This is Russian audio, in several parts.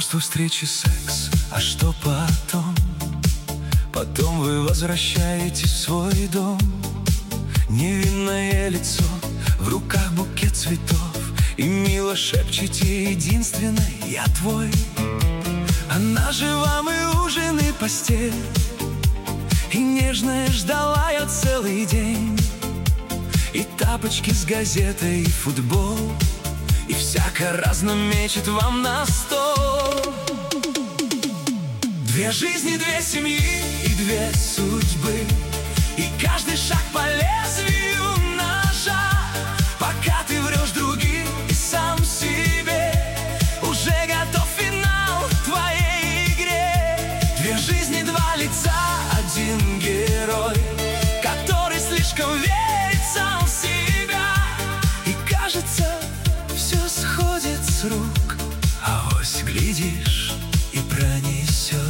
Чувство встречи, секс, а что потом? Потом вы возвращаетесь в свой дом. Невинное лицо, в руках букет цветов, и мило шепчете: единственной я твой. Она же вам и ужин, и постель, и нежная ждала я целый день. И тапочки с газетой, и футбол, и всяко разно мечет вам на стол. Две жизни, две семьи и две судьбы, и каждый шаг по лезвию ножа. Пока ты врешь другим и сам себе, уже готов финал твоей игре. Две жизни, два лица, один герой, который слишком верит сам в себя. И кажется, все сходит с рук, а ось глядишь и пронесет.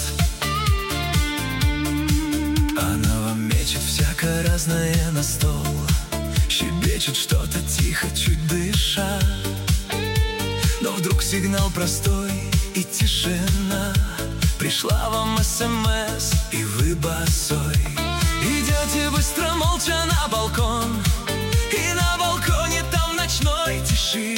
Она вам мечет всяко разное на стол, щебечет что-то тихо, чуть дыша. Но вдруг сигнал простой и тишина. Пришла вам СМС, и вы босой. Идете быстро, молча на балкон, и на балконе там ночной тиши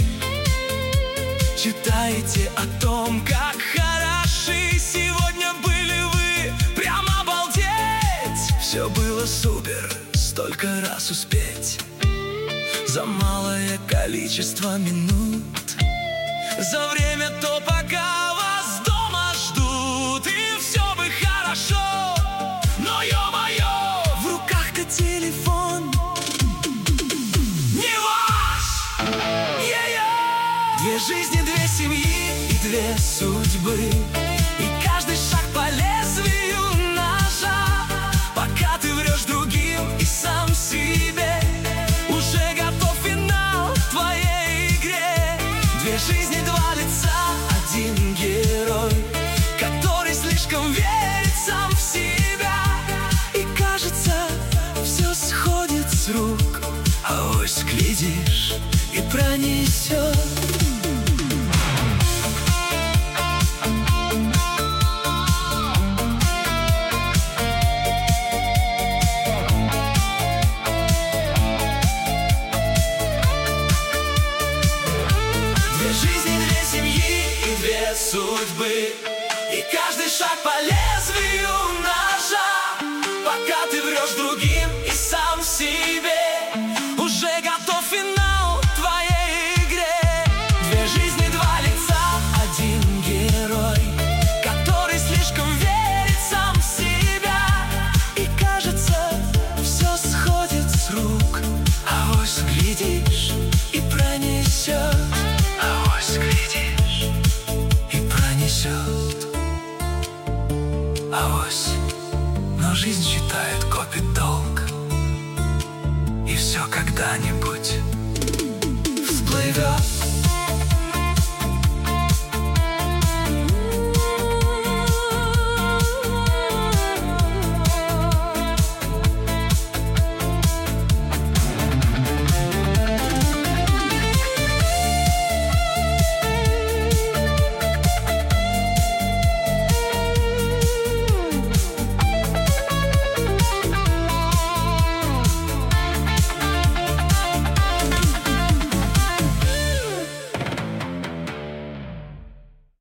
читаете о том, как хороши сегодня были вы. Прямо обалдеть! Все было супер, столько раз успеть за малое количество минут. За время то, пока вас дома ждут, и все бы хорошо. Но ё-моё, в руках-то телефон не ваш. Две жизни, две семьи и две судьбы, и каждый шаг по лезвию ножа. Пока ты врешь другим и сам себе, уже готов финал твоей игре. Две жизни, два лица, один герой, который слишком верит сам в себя. И кажется, все сходит с рук, а ось глядишь и пронесет. Судьбы, и каждый шаг по лезвию на